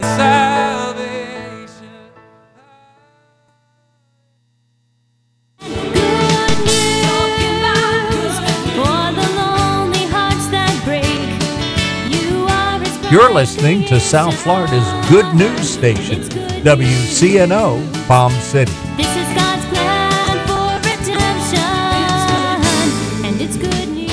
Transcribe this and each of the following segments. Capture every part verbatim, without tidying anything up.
salvation. You're listening to South Florida's Good News Station, W C N O, Palm City. This is God's plan for redemption, and it's good news.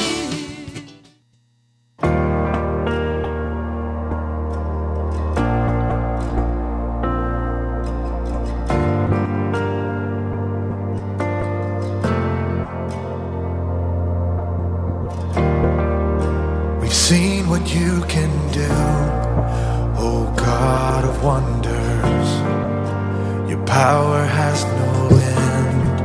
We've seen what you can do, oh God of wonders. Your power has no end.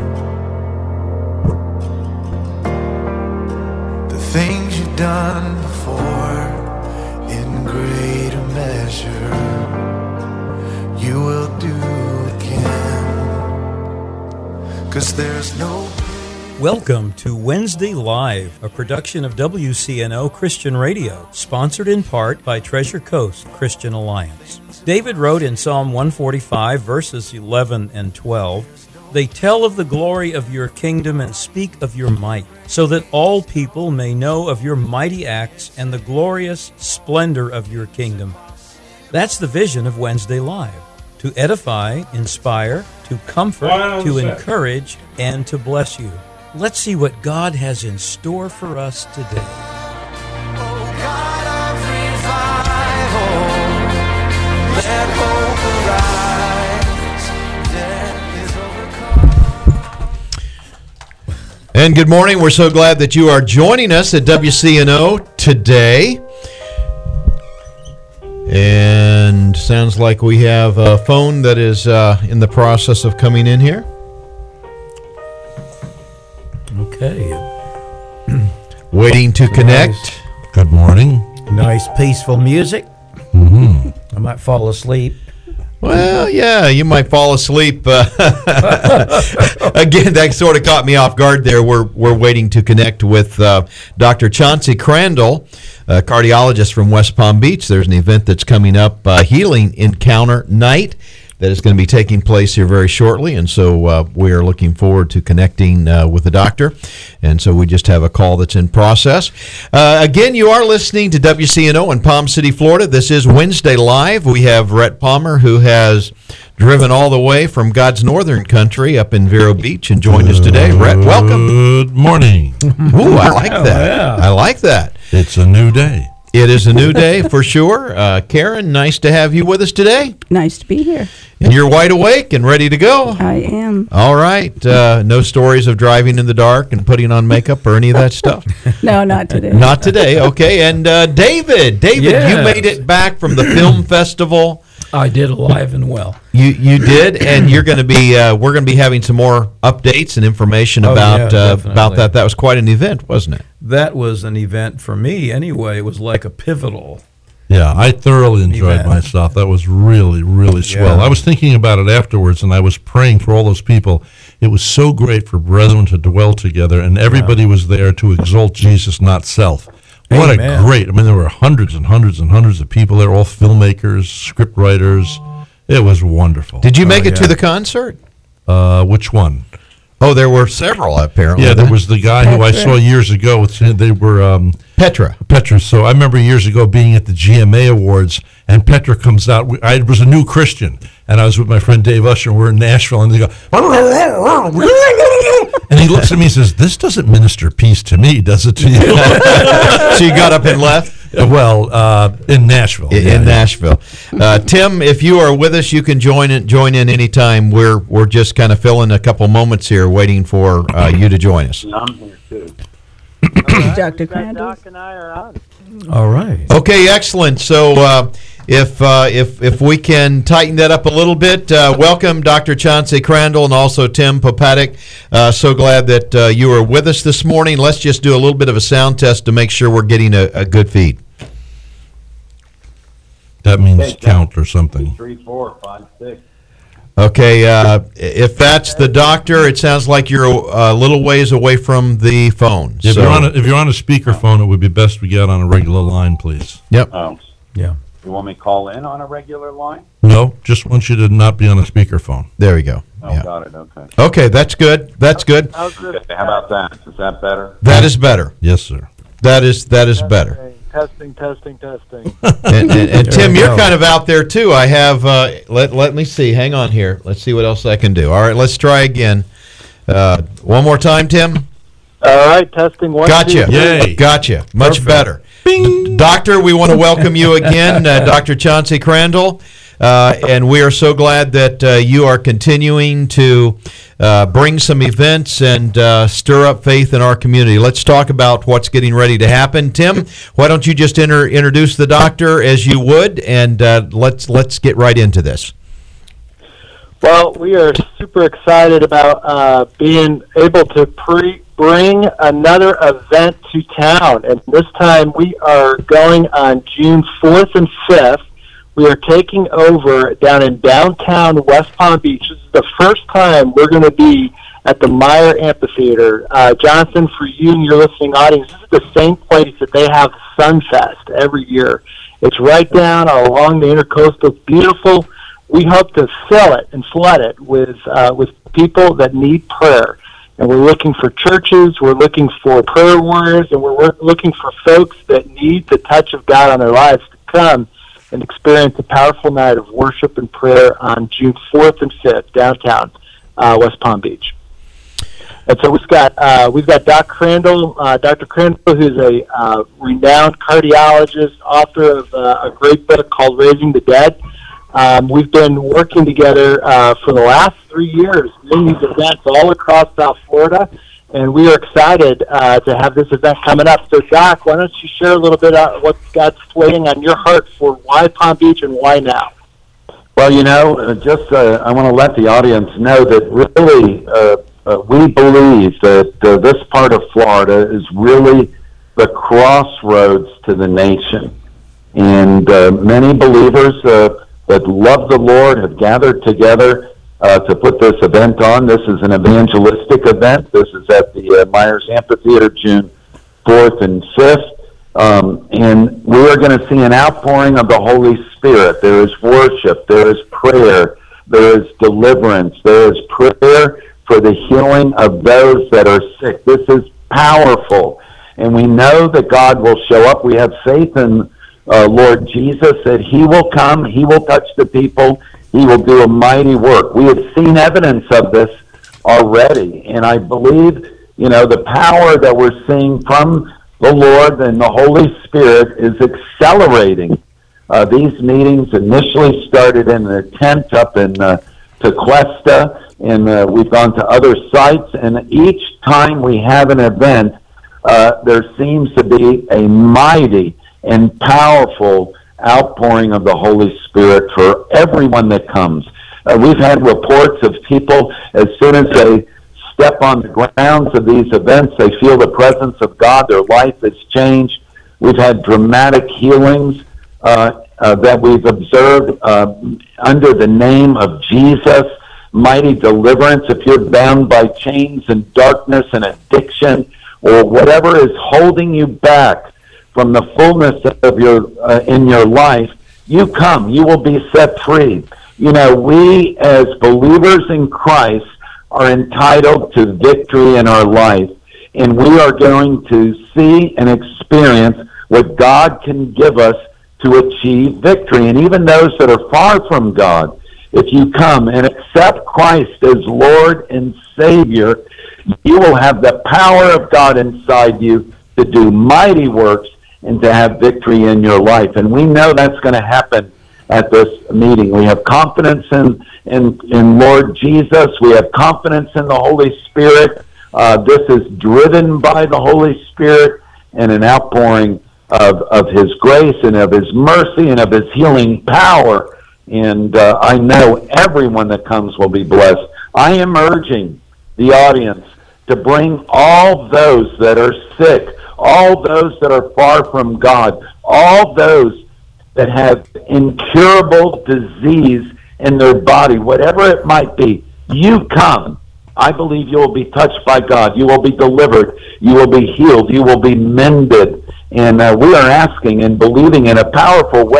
The things you've done before, in greater measure, you will do again. 'Cause there's no... Welcome to Wednesday Live, a production of W C N O Christian Radio, sponsored in part by Treasure Coast Christian Alliance. David wrote in Psalm one forty-five, verses eleven and twelve, "They tell of the glory of your kingdom and speak of your might, so that all people may know of your mighty acts and the glorious splendor of your kingdom." That's the vision of Wednesday Live, to edify, inspire, to comfort, to encourage, and to bless you. Let's see what God has in store for us today. Oh God of revival, let hope arise, death is overcome. And good morning. We're so glad that you are joining us at W C N O today. And sounds like we have a phone that is uh, in the process of coming in here. Okay. Waiting to connect. Nice. Good morning. Nice, peaceful music. Mm-hmm. I might fall asleep. Well, yeah, you might fall asleep. Uh, again, that sort of caught me off guard there. We're we're waiting to connect with uh, Doctor Chauncey Crandall, a cardiologist from West Palm Beach. There's an event that's coming up, uh, Healing Encounter Night, that is going to be taking place here very shortly, and so uh, we are looking forward to connecting uh, with the doctor, and so we just have a call that's in process. Uh, again, you are listening to W C N O in Palm City, Florida. This is Wednesday Live. We have Rhett Palmer, who has driven all the way from God's northern country up in Vero Beach and joined us today. Rhett, welcome. Good morning. Ooh, I like that. yeah. I like that. It's a new day. It is a new day for sure. Uh, Karen, nice to have you with us today. Nice to be here. And you're wide awake and ready to go. I am. All right. Uh, no stories of driving in the dark and putting on makeup or any of that stuff? No, not today. Not today. Okay. And uh, David, David, Yes. you made it back from the film festival. I did alive and well. You you did, and you're going to be. Uh, we're going to be having some more updates and information Oh, about yeah, uh, definitely. about that. That was quite an event, wasn't it? That was an event for me anyway. It was like a pivotal. Yeah, I thoroughly enjoyed Event. myself. That was really, really swell. Yeah. I was thinking about it afterwards, and I was praying for all those people. It was so great for brethren to dwell together, and everybody was there to exalt Jesus, not self. What Amen. a great, I mean, there were hundreds and hundreds and hundreds of people there, all filmmakers, script writers. It was wonderful. Did you make Oh, it to yeah. the concert? Uh, which one? Oh, there were several apparently. Yeah, there was the guy who I Petra. saw years ago. With, they were um, Petra. Petra. So I remember years ago being at the G M A Awards, and Petra comes out. We- I was a new Christian, and I was with my friend Dave Usher, and we're in Nashville, and they go, and he looks at me and says, "This doesn't minister peace to me, does it to you?" So you got up and left? Well, uh, in Nashville. In, Yeah, in yeah. Nashville. Uh, Tim, if you are with us, you can join in, join in anytime. We're we're just kind of filling a couple moments here, waiting for uh, you to join us. I'm here too. Doctor Crandall. Doc and I are on. All right. Okay, excellent. So uh, if uh, if if we can tighten that up a little bit, uh, welcome Doctor Chauncey Crandall and also Tim Popatic. Uh, so glad that uh, you are with us this morning. Let's just do a little bit of a sound test to make sure we're getting a, a good feed. That means Okay, count or something. Three, four, five, six. Okay, uh, if that's the doctor, it sounds like you're a, a little ways away from the phone. If So- you're on a, if you're on a speakerphone, it would be best we get on a regular line, please. Yep. Oh, Yeah. You want me to call in on a regular line? No, just want you to not be on a speakerphone. There we go. Oh, Yeah. got it. Okay. Okay, that's good. That's good. Okay, how about that? Is that better? That is better. Yes, sir. That is that is better. Testing, testing, testing. And, and, and There Tim, we you're go. kind of out there too. I have. Uh, let let me see. Hang on here. Let's see what else I can do. All right, let's try again. Uh, one more time, Tim. All right, testing one. Gotcha. two, three. Yay. Gotcha. Much Perfect. better. D- Doctor, we want to welcome you again, uh, Doctor Chauncey Crandall. Uh, and we are so glad that uh, you are continuing to uh, bring some events and uh, stir up faith in our community. Let's talk about what's getting ready to happen. Tim, why don't you just inter- introduce the doctor as you would, and uh, let's let's get right into this. Well, we are super excited about uh, being able to pre- bring another event to town. And this time we are going on June fourth and fifth. We are taking over down in downtown West Palm Beach. This is the first time we're going to be at the Meyer Amphitheater. Uh, Jonathan, for you and your listening audience, this is the same place that they have Sunfest every year. It's right down along the Intercoastal. It's beautiful. We hope to fill it and flood it with uh, with people that need prayer. And we're looking for churches, we're looking for prayer warriors, and we're work- looking for folks that need the touch of God on their lives to come and experience a powerful night of worship and prayer on June fourth and fifth, downtown uh, West Palm Beach. And so we've got uh, we've got Doc Crandall, uh, Doctor Crandall, who's a uh, renowned cardiologist, author of uh, a great book called Raising the Dead. Um, we've been working together uh, for the last three years, doing these events all across South Florida, and we are excited uh, to have this event coming up. So, Doc, why don't you share a little bit about what God's weighing on your heart for why Palm Beach and why now? Well, you know, uh, just uh, I want to let the audience know that really uh, uh, we believe that uh, this part of Florida is really the crossroads to the nation. And uh, many believers uh, that love the Lord have gathered together uh, to put this event on. This is an evangelistic event. This is at the uh, Myers Amphitheater, June fourth and fifth. Um, and we are going to see an outpouring of the Holy Spirit. There is worship. There is prayer. There is deliverance. There is prayer for the healing of those that are sick. This is powerful. And we know that God will show up. We have faith in uh, Lord Jesus that He will come. He will touch the people. He will do a mighty work. We have seen evidence of this already. And I believe, you know, the power that we're seeing from the Lord and the Holy Spirit is accelerating. Uh, these meetings initially started in a tent up in uh, Tequesta, and uh, we've gone to other sites, and each time we have an event, uh, there seems to be a mighty and powerful outpouring of the Holy Spirit for everyone that comes. Uh, we've had reports of people, as soon as they step on the grounds of these events, they feel the presence of God, their life has changed. We've had dramatic healings uh, uh, that we've observed uh, under the name of Jesus, mighty deliverance. If you're bound by chains and darkness and addiction, or whatever is holding you back from the fullness of your uh, in your life, you come, you will be set free. You know, we as believers in Christ are entitled to victory in our life, and we are going to see and experience what God can give us to achieve victory. And even those that are far from God, if you come and accept Christ as Lord and Savior, you will have the power of God inside you to do mighty works and to have victory in your life. And we know that's going to happen at this meeting. We have confidence in, in, in Lord Jesus. We have confidence in the Holy Spirit. Uh, this is driven by the Holy Spirit and an outpouring of, of His grace and of His mercy and of His healing power. And uh, I know everyone that comes will be blessed. I am urging the audience to bring all those that are sick, all those that are far from God, all those that have incurable disease in their body, whatever it might be. You come. I believe you will be touched by God. You will be delivered. You will be healed. You will be mended. And uh, we are asking and believing in a powerful way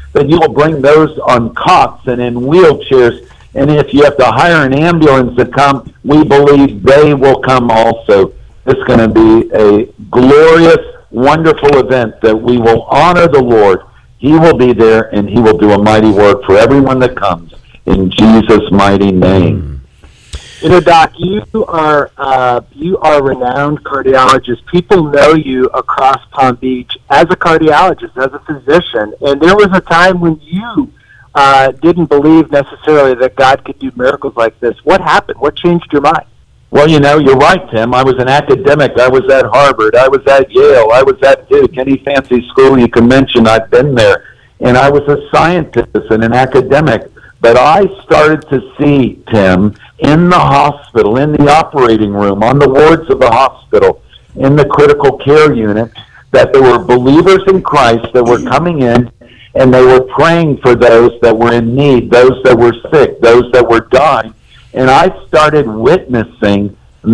that you will bring those on cots and in wheelchairs. And if you have to hire an ambulance to come, we believe they will come also. It's going to be a glorious, wonderful event that we will honor the Lord. He will be there, and he will do a mighty work for everyone that comes in Jesus' mighty name. You know, Doc, you are uh, you are a renowned cardiologist. People know you across Palm Beach as a cardiologist, as a physician. And there was a time when you uh, didn't believe necessarily that God could do miracles like this. What happened? What changed your mind? Well, you know, you're right, Tim. I was an academic. I was at Harvard. I was at Yale. I was at Duke. Any fancy school you can mention, I've been there. And I was a scientist and an academic. But I started to see, Tim, in the hospital, in the operating room, on the wards of the hospital, in the critical care unit, that there were believers in Christ that were coming in and they were praying for those that were in need, those that were sick, those that were dying. And I started witnessing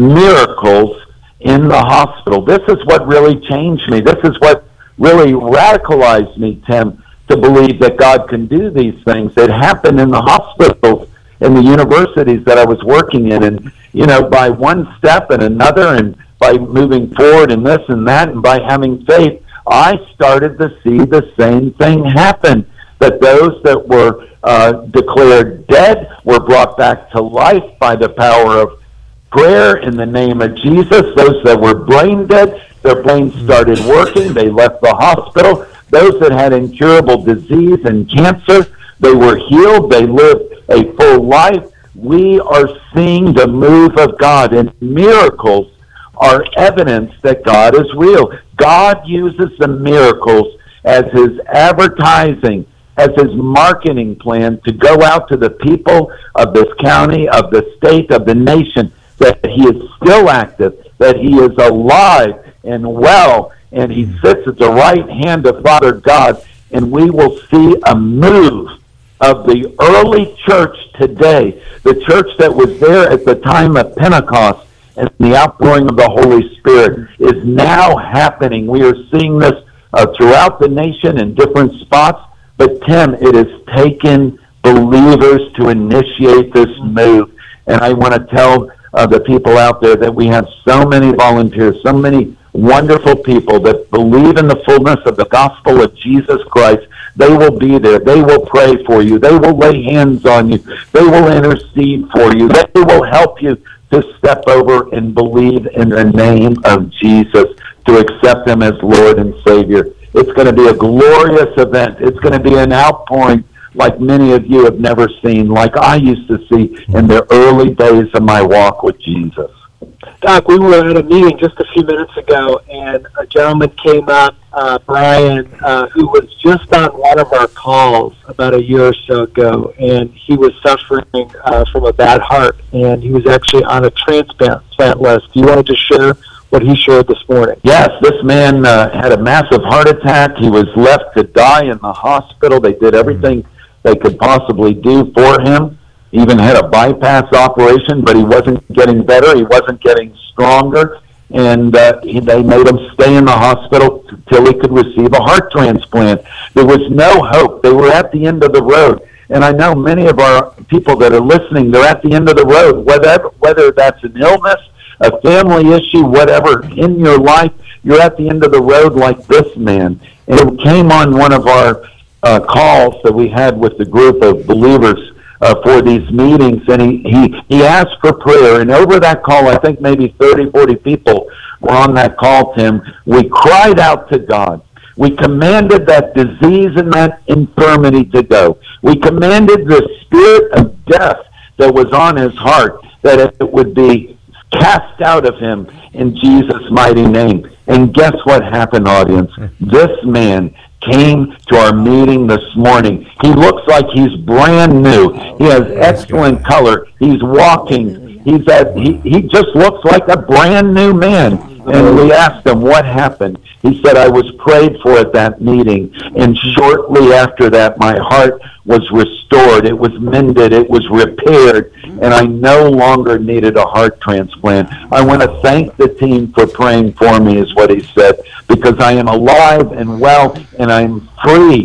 miracles in the hospital. This is what really changed me. This is what really radicalized me, Tim, to believe that God can do these things. It happened in the hospitals and the universities that I was working in. And, you know, by one step and another, and by moving forward and this and that, and by having faith, I started to see the same thing happen, that those that were uh, declared dead were brought back to life by the power of prayer in the name of Jesus. Those that were brain dead, their brains started working. They left the hospital. Those that had incurable disease and cancer, they were healed. They lived a full life. We are seeing the move of God, and miracles are evidence that God is real. God uses the miracles as his advertising, as his marketing plan to go out to the people of this county, of the state, of the nation, that he is still active, that he is alive and well, and he sits at the right hand of Father God, and we will see a move of the early church today, the church that was there at the time of Pentecost, and the outpouring of the Holy Spirit is now happening. We are seeing this uh, throughout the nation in different spots, but Tim, it has taken believers to initiate this move, and I want to tell uh, the people out there that we have so many volunteers, so many wonderful people that believe in the fullness of the gospel of Jesus Christ. They will be there. They will pray for you. They will lay hands on you. They will intercede for you. They will help you to step over and believe in the name of Jesus, to accept him as Lord and Savior. It's going to be a glorious event. It's going to be an outpouring like many of you have never seen, like I used to see in the early days of my walk with Jesus. Doc, we were at a meeting just a few minutes ago, and a gentleman came up, uh, Brian, uh, who was just on one of our calls about a year or so ago, and he was suffering uh, from a bad heart, and he was actually on a transplant list. Do you want to just share what he shared this morning? Yes, this man uh, had a massive heart attack. He was left to die in the hospital. They did everything they could possibly do for him. Even had a bypass operation, but he wasn't getting better. He wasn't getting stronger. And uh, he, they made him stay in the hospital till he could receive a heart transplant. There was no hope. They were at the end of the road. And I know many of our people that are listening, they're at the end of the road, whether, whether that's an illness, a family issue, whatever, in your life, you're at the end of the road like this man. And it came on one of our uh, calls that we had with the group of believers Uh, for these meetings, and he, he, he asked for prayer, and over that call, I think maybe thirty, forty people were on that call, Tim. We cried out to God. We commanded that disease and that infirmity to go. We commanded the spirit of death that was on his heart, that it would be cast out of him in Jesus' mighty name. And guess what happened, audience? This man came to our meeting this morning. He looks like he's brand new. He has excellent color. He's walking. He's at, he, he just looks like a brand new man. And we asked him what happened. He said, I was prayed for at that meeting, and shortly after that, my heart was restored. It was mended. It was repaired, and I no longer needed a heart transplant. I want to thank the team for praying for me, is what he said, because I am alive and well, and I'm free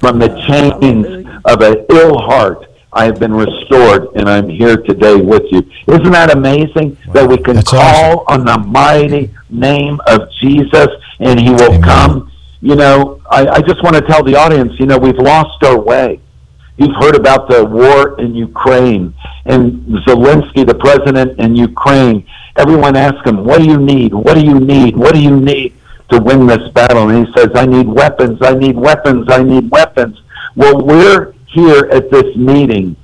From the chains of an ill heart, I have been restored, and I'm here today with you. Isn't that amazing that we can That's call on the mighty name of Jesus, and he will Amen. come? You know, I, I just want to tell the audience, you know, we've lost our way. You've heard about the war in Ukraine, and Zelensky, the president in Ukraine, everyone asks him, what do you need? What do you need? What do you need to win this battle? And he says, I need weapons, I need weapons, I need weapons. Well, we're here at this meeting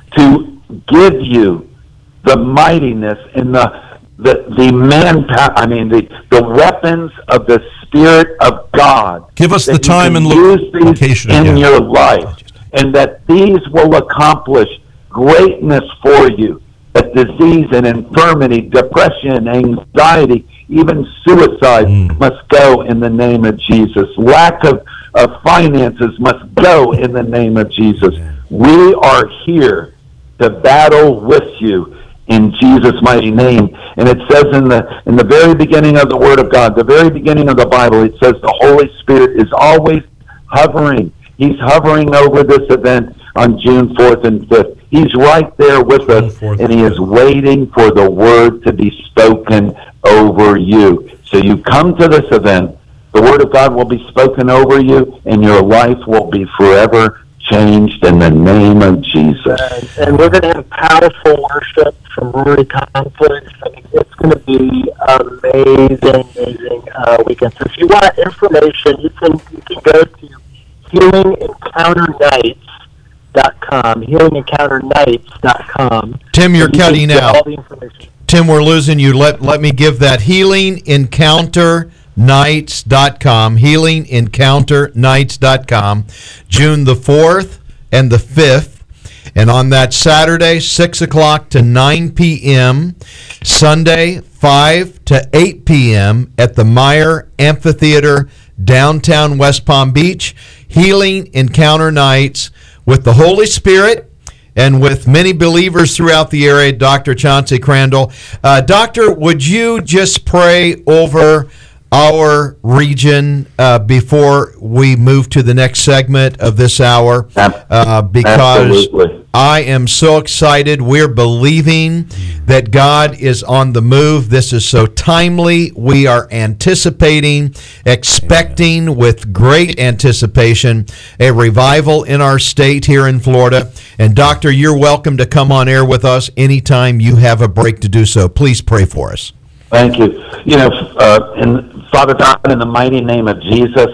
to give you the mightiness and the the, the manpower, I mean, the, the weapons of the Spirit of God. Give us the that you time can and use these location in again. your life, and that these will accomplish greatness for you. That disease and infirmity, depression, anxiety, even suicide Mm. must go in the name of Jesus. Lack of, of finances must go in the name of Jesus. We are here to battle with you in Jesus' mighty name. And it says in the in the very beginning of the Word of God, the very beginning of the Bible, it says the Holy Spirit is always hovering. He's hovering over this event on June fourth and fifth. He's right there with us, and he is waiting for the word to be spoken over you. So you come to this event, the word of God will be spoken over you, and your life will be forever changed in the name of Jesus. And, and we're going to have powerful worship from Rory Conflicts. I mean, it's going to be amazing, amazing uh, weekend. So if you want information, you can you can go to healing encounter nights dot com, healing encounter nights dot com. Tim, you're You cutting can get out. all the information. Tim, we're losing you. Let let me give that. healing encounter nights dot com, healing encounter nights dot com, June the fourth and the fifth. And on that Saturday, six o'clock to nine p.m., Sunday, five to eight p.m. at the Meyer Amphitheater, downtown West Palm Beach. Healing Encounter Nights with the Holy Spirit and with many believers throughout the area, Doctor Chauncey Crandall. Uh, doctor, would you just pray over our region uh, before we move to the next segment of this hour? Uh, because Absolutely. I am so excited. We're believing that God is on the move. This is so timely. We are anticipating, expecting with great anticipation a revival in our state here in Florida. And Doctor, you're welcome to come on air with us anytime you have a break to do so. Please pray for us. Thank you. You know, uh, in Father God, in the mighty name of Jesus,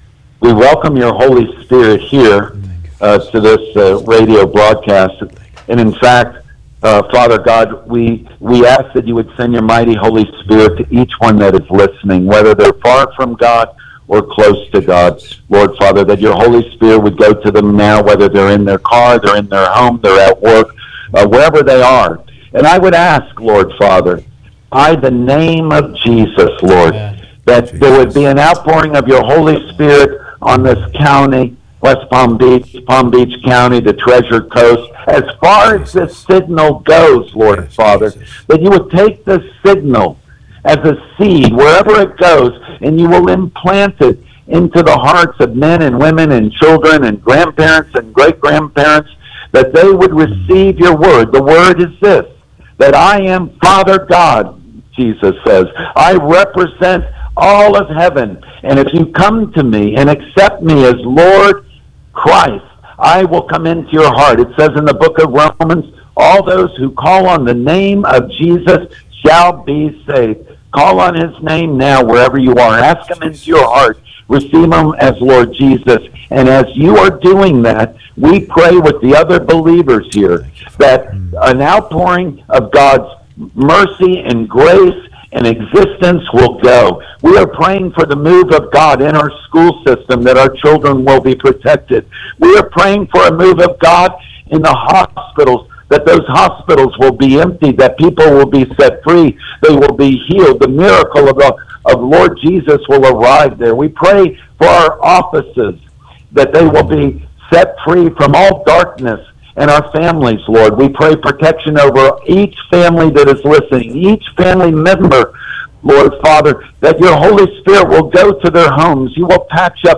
we welcome your Holy Spirit here uh, to this uh, radio broadcast. And in fact, uh, Father God, we we ask that you would send your mighty Holy Spirit to each one that is listening, whether they're far from God or close to God. Lord Father, that your Holy Spirit would go to them now, whether they're in their car, they're in their home, they're at work, uh, wherever they are. And I would ask, Lord Father, by the name of Jesus, Lord, that there would be an outpouring of your Holy Spirit on this county, West Palm Beach, Palm Beach County, the Treasure Coast, as far as this signal goes, Lord Father, that you would take this signal as a seed, wherever it goes, and you will implant it into the hearts of men and women and children and grandparents and great-grandparents, that they would receive your word. The word is this, that I am Father God, Jesus says. I represent all of heaven. And if you come to me and accept me as Lord Christ, I will come into your heart. It says in the book of Romans, all those who call on the name of Jesus shall be saved. Call on his name now wherever you are. Ask him into your heart. Receive him as Lord Jesus. And as you are doing that, we pray with the other believers here that an outpouring of God's mercy and grace and existence will go. We are praying for the move of God in our school system, that our children will be protected. We are praying for a move of God in the hospitals, that those hospitals will be empty, that people will be set free, they will be healed. The miracle of, the, of Lord Jesus will arrive there. We pray for our offices, that they will be set free from all darkness, and our families, Lord. We pray protection over each family that is listening, each family member, Lord Father, that your Holy Spirit will go to their homes. You will patch up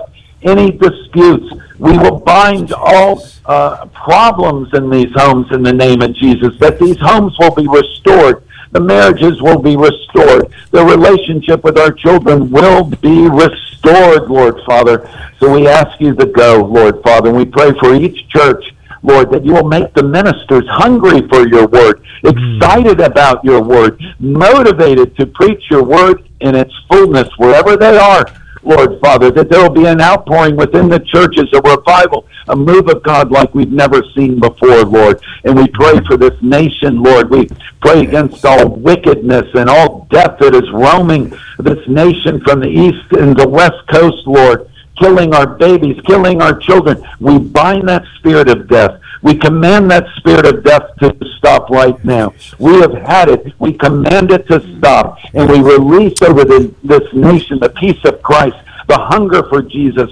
any disputes. We will bind all uh, problems in these homes in the name of Jesus, that these homes will be restored. The marriages will be restored. The relationship with our children will be restored, Lord Father. So we ask you to go, Lord Father, and we pray for each church, Lord, that you will make the ministers hungry for your word, excited about your word, motivated to preach your word in its fullness wherever they are, Lord Father, that there will be an outpouring within the churches, a revival, a move of God like we've never seen before, Lord. And we pray for this nation, Lord. We pray against all wickedness and all death that is roaming this nation from the east and the west coast, Lord, killing our babies, killing our children. We bind that spirit of death. We command that spirit of death to stop right now. We have had it. We command it to stop. And we release over the, this nation the peace of Christ, the hunger for Jesus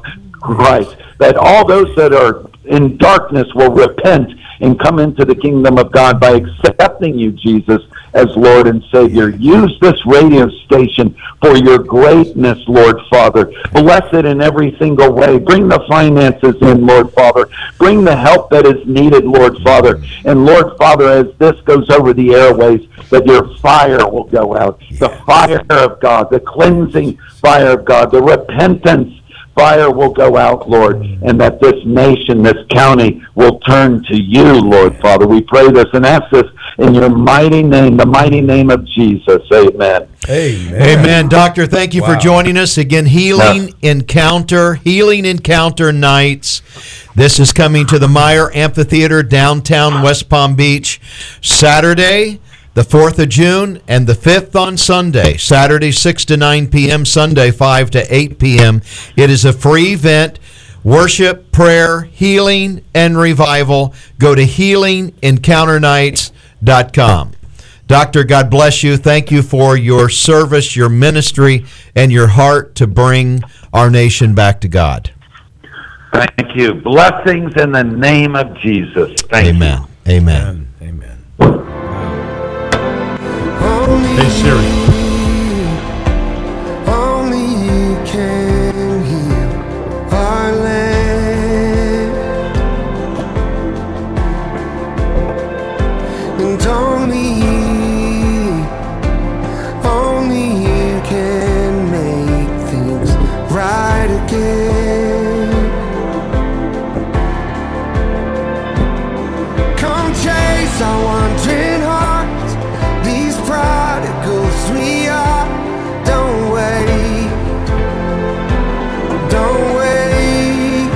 Christ, that all those that are in darkness will repent and come into the kingdom of God by accepting you, Jesus, as Lord and Savior. Use this radio station for your greatness, Lord Father. Bless it in every single way. Bring the finances in, Lord Father. Bring the help that is needed, Lord Father. And Lord Father, as this goes over the airways, that your fire will go out. The fire of God, the cleansing fire of God, the repentance fire will go out, Lord, and that this nation, this county will turn to you, Lord Father. We pray this and ask this in your mighty name, the mighty name of Jesus. Amen. Amen. Amen. Doctor, thank you Wow. for joining us. Again, Healing Yeah. Encounter, Healing Encounter Nights. This is coming to the Meyer Amphitheater, downtown West Palm Beach, Saturday, the fourth of June, and the fifth on Sunday. Saturday, six to nine p.m., Sunday, five to eight p.m. It is a free event. Worship, prayer, healing, and revival. Go to healing encounter nights dot com. Doctor, God bless you. Thank you for your service, your ministry, and your heart to bring our nation back to God. Thank you. Blessings in the name of Jesus. Thank Amen. you. Amen. Amen. Hey, Siri. Only you can heal our land, and only you, only you can make things right again. Come chase our wandering hearts, these prodigals we are. Don't wait, don't wait.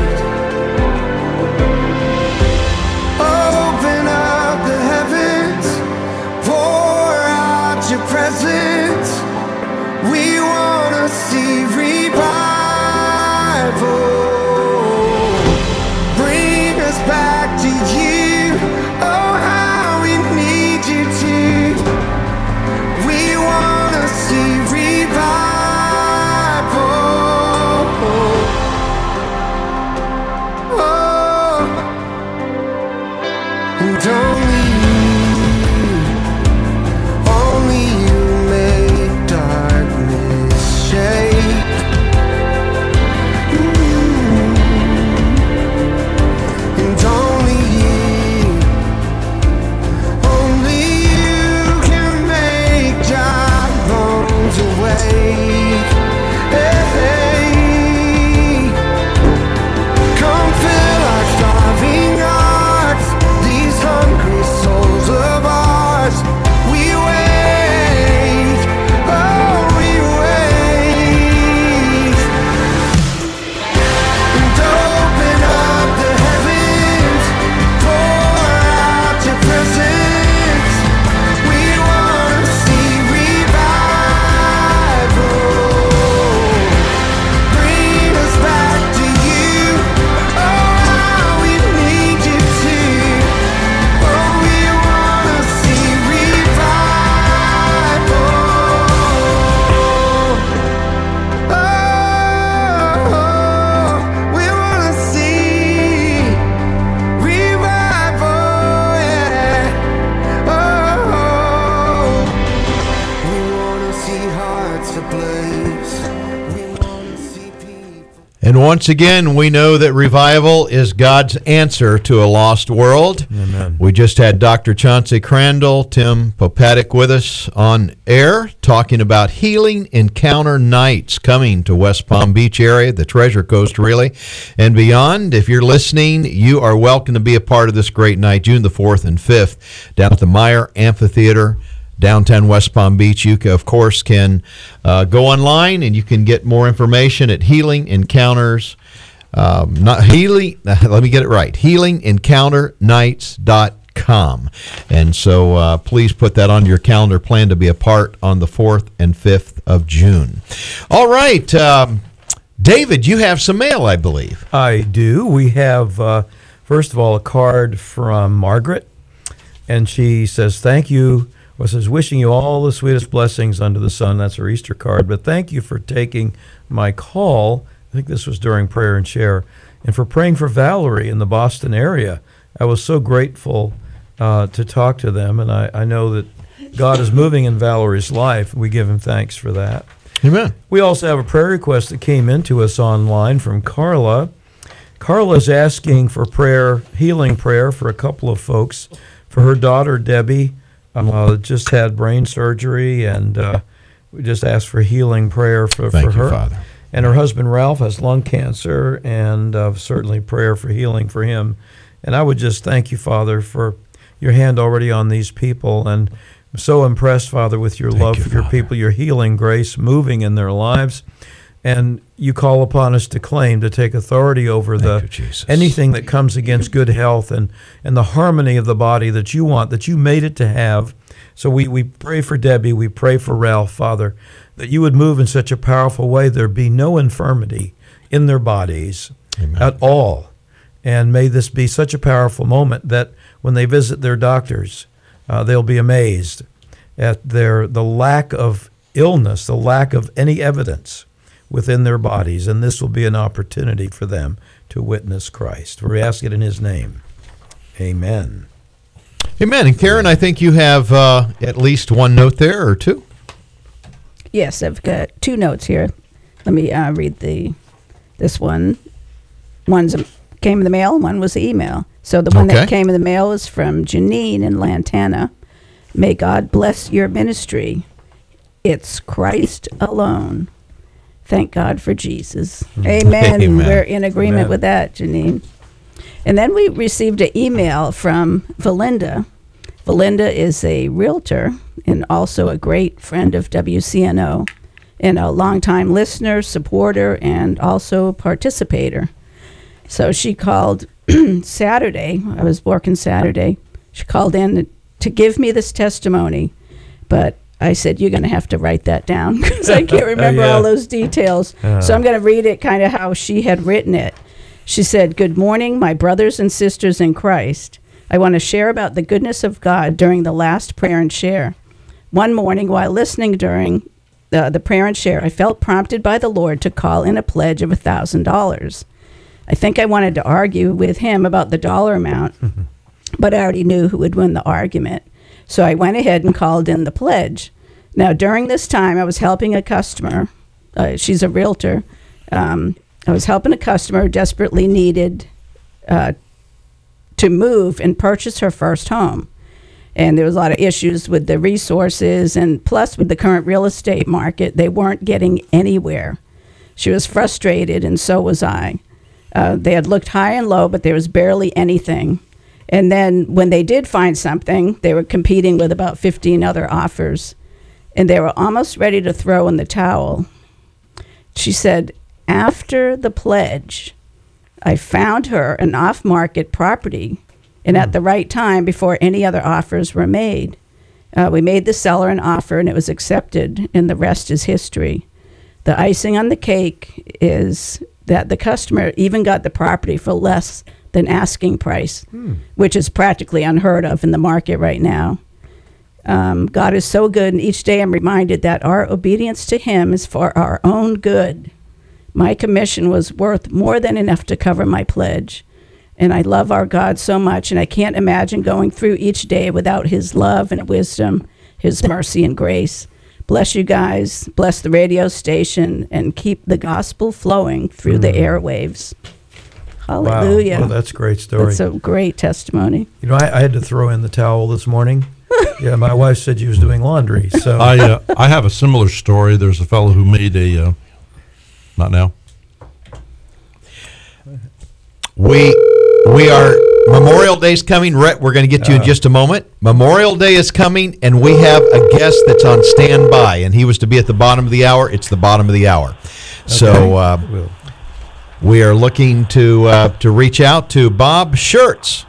Open up the heavens, pour out your presence. We wanna see revival. Bring us back to you. Oh, how we need you to. We wanna see revival. Oh, and only you, only you make darkness shake. Mm. And only you, only you can make dry bones awake. Hey, come fill our starving hearts, these hungry And once again, we know that revival is God's answer to a lost world. Amen. We just had Doctor Chauncey Crandall, Tim Popatic with us on air, talking about Healing Encounter Nights coming to West Palm Beach area, the Treasure Coast really, and beyond. If you're listening, you are welcome to be a part of this great night, June the fourth and fifth, down at the Meyer Amphitheater, downtown West Palm Beach. You, of course, can uh, go online and you can get more information at Healing Encounters. Um, not Healing. Let me get it right. healing encounter nights dot com. And so uh, please put that on your calendar. Plan to be a part on the fourth and fifth of June. All right, um, David, you have some mail, I believe. I do. We have, uh, first of all, a card from Margaret, and she says, thank you. Well, says, wishing you all the sweetest blessings under the sun. That's her Easter card. But thank you for taking my call. I think this was during Prayer and Share. And for praying for Valerie in the Boston area. I was so grateful uh, to talk to them. And I, I know that God is moving in Valerie's life. We give him thanks for that. Amen. We also have a prayer request that came into us online from Carla. Carla is asking for prayer, healing prayer for a couple of folks. For her daughter, Debbie, Uh, just had brain surgery, and uh, we just asked for healing prayer for, Thank for you, her. Father. And her husband, Ralph, has lung cancer, and uh, certainly prayer for healing for him. And I would just thank you, Father, for your hand already on these people. And I'm so impressed, Father, with your Thank love you, for your Father. people, your healing grace moving in their lives. And you call upon us to claim, to take authority over Thank the you, Jesus. anything that comes against good health and, and the harmony of the body that you want, that you made it to have. So we, we pray for Debbie, we pray for Ralph, Father, that you would move in such a powerful way there be no infirmity in their bodies Amen. at all. And may this be such a powerful moment that when they visit their doctors, uh, they'll be amazed at their the lack of illness, the lack of any evidence within their bodies, and this will be an opportunity for them to witness Christ. We ask it in his name. Amen. Amen. And Karen, I think you have uh, at least one note there or two. Yes, I've got two notes here. Let me uh, read the this one. One's a, came in the mail, one was the email. So the one Okay. that came in the mail is from Janine in Lantana. May God bless your ministry. It's Christ alone. Thank God for Jesus. Amen. Amen. We're in agreement Amen. with that, Janine. And then we received an email from Valinda. Valinda is a realtor and also a great friend of W C N O and a longtime listener, supporter, and also participator. So she called Saturday. I was working Saturday. She called in to give me this testimony, but I said, you're going to have to write that down because I can't remember Yeah. all those details. Uh. So I'm going to read it kind of how she had written it. She said, good morning, my brothers and sisters in Christ. I want to share about the goodness of God during the last prayer and share. One morning while listening during the, the prayer and share, I felt prompted by the Lord to call in a pledge of one thousand dollars. I think I wanted to argue with him about the dollar amount, but I already knew who would win the argument. So I went ahead and called in the pledge. Now, during this time, I was helping a customer. Uh, she's a realtor. Um, I was helping a customer who desperately needed uh, to move and purchase her first home. And there was a lot of issues with the resources, and plus with the current real estate market, they weren't getting anywhere. She was frustrated, and so was I. Uh, they had looked high and low, but there was barely anything. And then when they did find something, they were competing with about fifteen other offers, and they were almost ready to throw in the towel. She said, after the pledge, I found her an off-market property, and at the right time, before any other offers were made. Uh, we made the seller an offer, and it was accepted, and the rest is history. The icing on the cake is that the customer even got the property for less than asking price, hmm. which is practically unheard of in the market right now. Um, God is so good, and each day I'm reminded that our obedience to him is for our own good. My commission was worth more than enough to cover my pledge, and I love our God so much, and I can't imagine going through each day without his love and wisdom, his mercy and grace. Bless you guys, bless the radio station, and keep the gospel flowing through the airwaves. Hallelujah. Wow, well, that's a great story. That's a great testimony. You know, I, I had to throw in the towel this morning. Yeah, my wife said she was doing laundry. So I uh, I have a similar story. There's a fellow who made a, uh, not now. We we are Memorial Day's coming. Rhett, we're going to get to you in just a moment. Memorial Day is coming, and we have a guest that's on standby, and he was to be at the bottom of the hour. It's the bottom of the hour. So uh, Well, we are looking to uh, to reach out to Bob Schertz.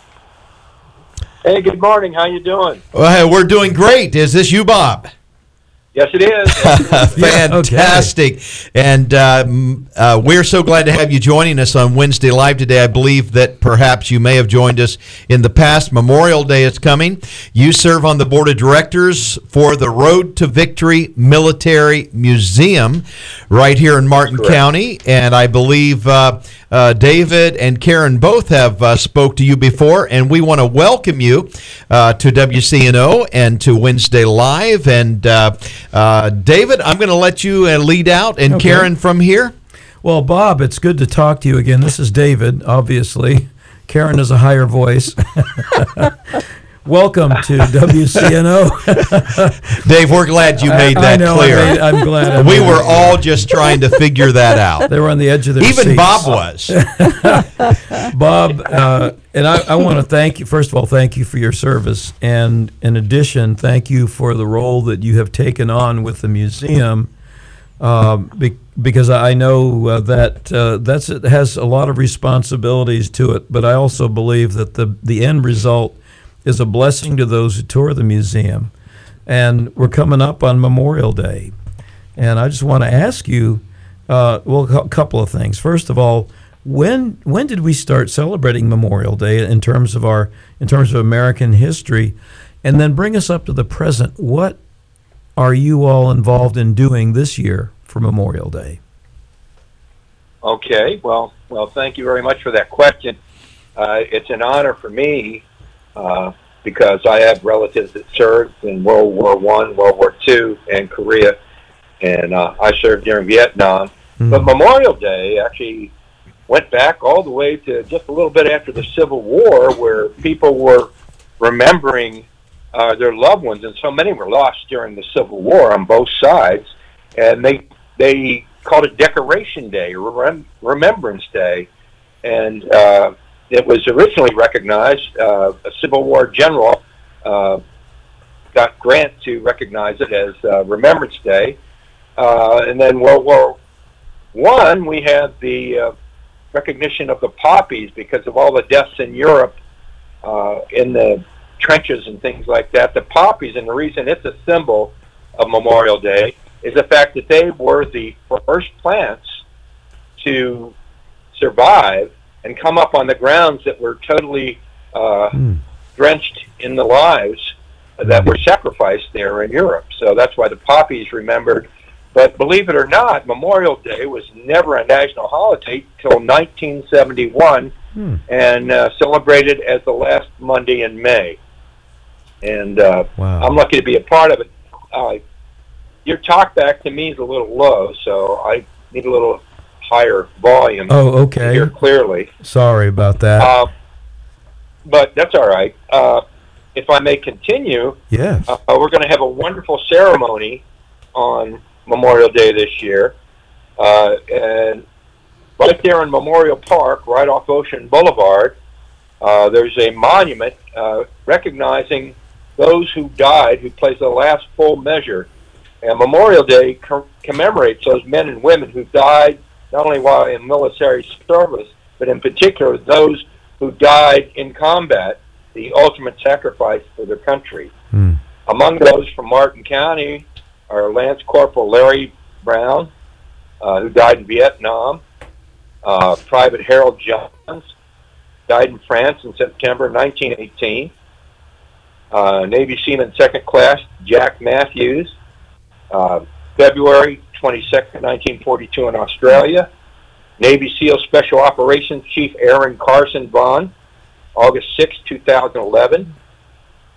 Hey, good morning. How you doing? Well, we're doing great. Is this you, Bob? Yes, it is. Fantastic. And uh, m- uh, we're so glad to have you joining us on Wednesday Live today. I believe that perhaps you may have joined us in the past. Memorial Day is coming. You serve on the board of directors for the Road to Victory Military Museum right here in Martin Correct. County. And I believe uh, uh, David and Karen both have uh, spoke to you before, and we want to welcome you uh, to W C N O and to Wednesday Live. And uh, uh, David, I'm going to let you uh, lead out, and Okay. Karen from here. well, Bob, it's good to talk to you again. This is David, obviously. Karen is a higher voice. Welcome to W C N O. Dave, we're glad you made I that know, I clear. made- I'm glad I we made were it. all just trying to figure that out. They were on the edge of their Even seats. Bob was. Bob, uh, and I, I want to thank you, first of all, thank you for your service. And in addition, thank you for the role that you have taken on with the museum, uh, be, because I know uh, that uh, that's it has a lot of responsibilities to it. But I also believe that the, the end result is a blessing to those who tour the museum. And we're coming up on Memorial Day. And I just want to ask you, uh, well, a couple of things. First of all, when when did we start celebrating Memorial Day in terms of our in terms of American history? And then bring us up to the present. What are you all involved in doing this year for Memorial Day? Okay, well, well, thank you very much for that question. Uh, it's an honor for me uh, because I have relatives that served in World War One, World War Two, and Korea, and uh, I served during Vietnam. Mm. But Memorial Day actually went back all the way to just a little bit after the Civil War, where people were remembering uh, their loved ones, and so many were lost during the Civil War on both sides, and they they called it Decoration Day, Rem- Remembrance Day, and uh, it was originally recognized. Uh, a Civil War general uh, got grant to recognize it as uh, Remembrance Day, uh, and then World War One, we had the uh, recognition of the poppies because of all the deaths in Europe uh, in the trenches and things like that. The poppies, and the reason it's a symbol of Memorial Day is the fact that they were the first plants to survive and come up on the grounds that were totally uh, Mm. drenched in the lives that were sacrificed there in Europe. So that's why the poppies remembered. But believe it or not, Memorial Day was never a national holiday till nineteen seventy-one, Hmm. and uh, celebrated as the last Monday in May. And uh, Wow. I'm lucky to be a part of it. Uh, your talk back to me is a little low, so I need a little higher volume Oh, to okay. hear clearly. Sorry about that. Uh, but that's all right. Uh, if I may continue, yes. uh, we're going to have a wonderful ceremony on Memorial Day this year. Uh, and right there in Memorial Park, right off Ocean Boulevard, uh, there's a monument uh, recognizing those who died, who placed the last full measure. And Memorial Day com- commemorates those men and women who died not only while in military service, but in particular those who died in combat, the ultimate sacrifice for their country. Hmm. Among those from Martin County are Lance Corporal Larry Brown, uh, who died in Vietnam, uh, Private Harold Johns, died in France in September nineteen eighteen, uh, Navy Seaman Second Class Jack Matthews, uh, February twenty-second, nineteen forty-two in Australia, Navy SEAL Special Operations Chief Aaron Carson Vaughn, August sixth, two thousand eleven,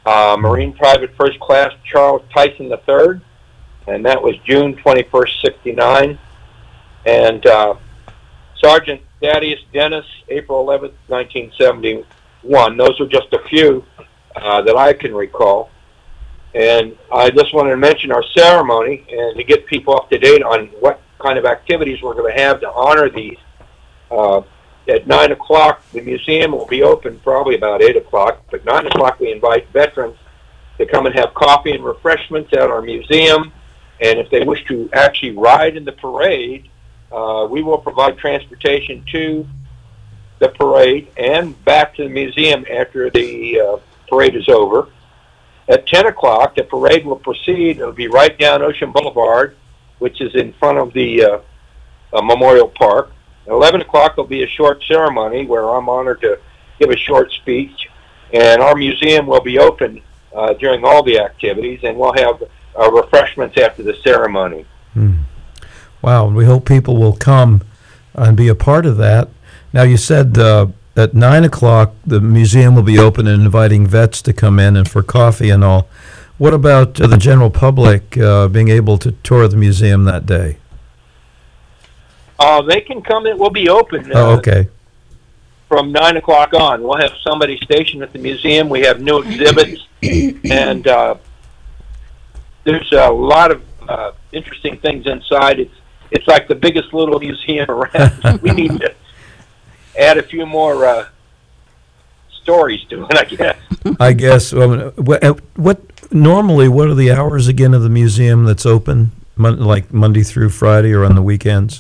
uh, Marine Private First Class Charles Tyson the third, and that was June twenty-first, sixty-nine. And uh, Sergeant Thaddeus Dennis, April eleventh, nineteen seventy-one. Those are just a few uh, that I can recall. And I just wanted to mention our ceremony and to get people up to date on what kind of activities we're going to have to honor these. Uh, at nine o'clock, the museum will be open probably about eight o'clock, but nine o'clock we invite veterans to come and have coffee and refreshments at our museum. And if they wish to actually ride in the parade, uh, we will provide transportation to the parade and back to the museum after the uh, parade is over. At ten o'clock, the parade will proceed. It'll be right down Ocean Boulevard, which is in front of the uh, uh, Memorial Park. At eleven o'clock, there'll be a short ceremony where I'm honored to give a short speech. And our museum will be open uh, during all the activities, and we'll have uh, refreshments after the ceremony. Hmm. Wow, we hope people will come and be a part of that. Now, you said uh, at nine o'clock the museum will be open and inviting vets to come in and for coffee and all. What about uh, the general public uh, being able to tour the museum that day? Uh, they can come in. We'll be open. Uh, Oh, okay. From nine o'clock on. We'll have somebody stationed at the museum. We have new exhibits, and uh, there's a lot of uh, interesting things inside. It's it's like the biggest little museum around. We need to add a few more uh, stories to it, I guess. I guess. Um, what, uh, what normally? What are the hours again of the museum that's open? Mon- like Monday through Friday, or on the weekends?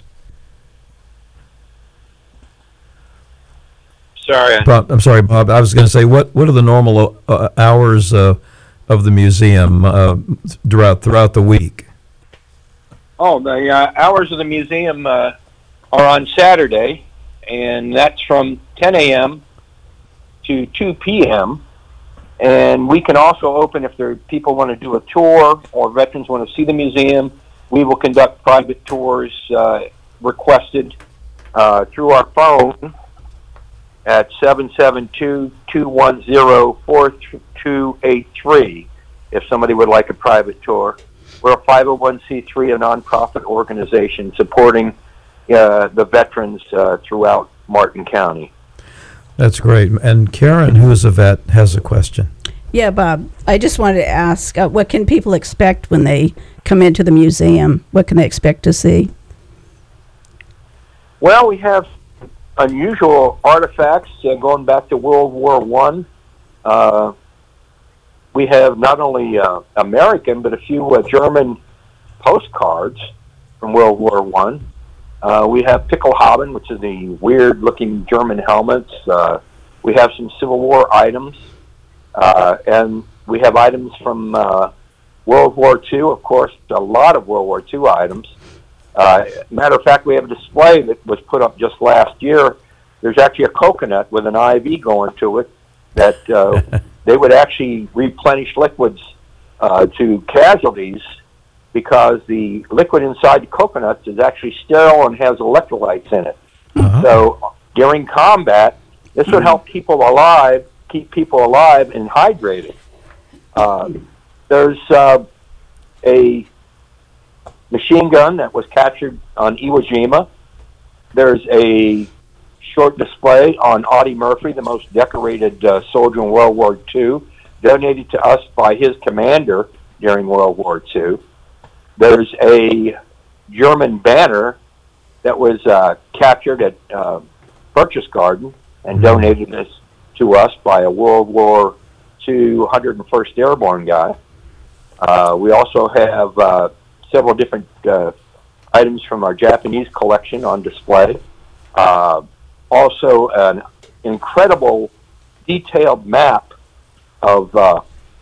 Sorry. Bob, I'm sorry, Bob. I was going to say, what what are the normal uh, hours uh, of the museum uh, throughout throughout the week? Oh, the uh, hours of the museum uh, are on Saturday, and that's from ten a.m. to two p.m. And we can also open if there people want to do a tour or veterans want to see the museum. We will conduct private tours uh, requested uh, through our phone at seven seven two, two one zero, four two eight three if somebody would like a private tour. We're a five oh one c three, a nonprofit organization supporting uh, the veterans uh, throughout Martin County. That's great. And Karen, who is a vet, has a question. Yeah, Bob, I just wanted to ask, uh, what can people expect when they come into the museum? What can they expect to see? Well, we have unusual artifacts uh, going back to World War One. Uh, we have not only uh, American, but a few uh, German postcards from World War One. Uh, we have Pickelhaube, which is the weird-looking German helmets. Uh, we have some Civil War items, uh, and we have items from uh, World War Two. Of course, a lot of World War Two items. Uh, matter of fact, we have a display that was put up just last year. There's actually a coconut with an I V going to it that uh, they would actually replenish liquids uh, to casualties because the liquid inside the coconuts is actually sterile and has electrolytes in it. Uh-huh. So during combat, this would help people alive, keep people alive and hydrated. Uh, there's uh, a machine gun that was captured on Iwo Jima. There's a short display on Audie Murphy, the most decorated uh, soldier in World War Two, donated to us by his commander during World War Two. There's a German banner that was uh, captured at uh, Berchtesgaden and donated this to us by a World War Two one hundred first Airborne guy. Uh, we also have uh, several different uh, items from our Japanese collection on display. Uh, also, an incredible detailed map of uh,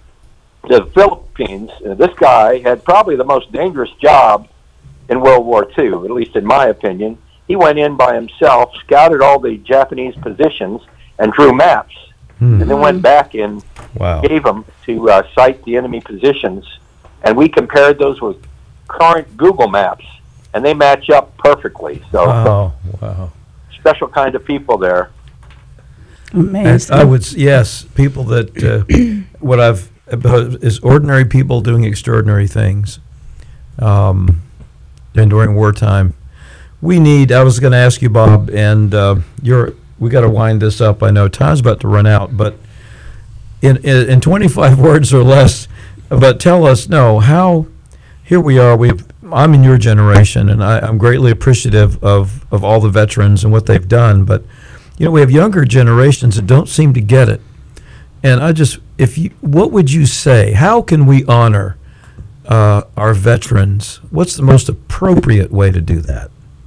the Philippines. Uh, this guy had probably the most dangerous job in World War Two, at least in my opinion. He went in by himself, scouted all the Japanese positions, and drew maps, hmm. and then went back and wow. gave them to uh, cite the enemy positions. And we compared those with current Google Maps, and they match up perfectly. So, oh, wow. Special kind of people there. Amazing. I would, yes, people that, uh, what I've about is ordinary people doing extraordinary things. Um, and during wartime, we need. I was going to ask you, Bob, and uh, you're. We got to wind this up. I know time's about to run out, but in in, in twenty-five words or less. But tell us, no, how. Here we are. We. I'm in your generation, and I, I'm greatly appreciative of of all the veterans and what they've done. But you know, we have younger generations that don't seem to get it. And I just, if you, what would you say? How can we honor uh, our veterans? What's the most appropriate way to do that?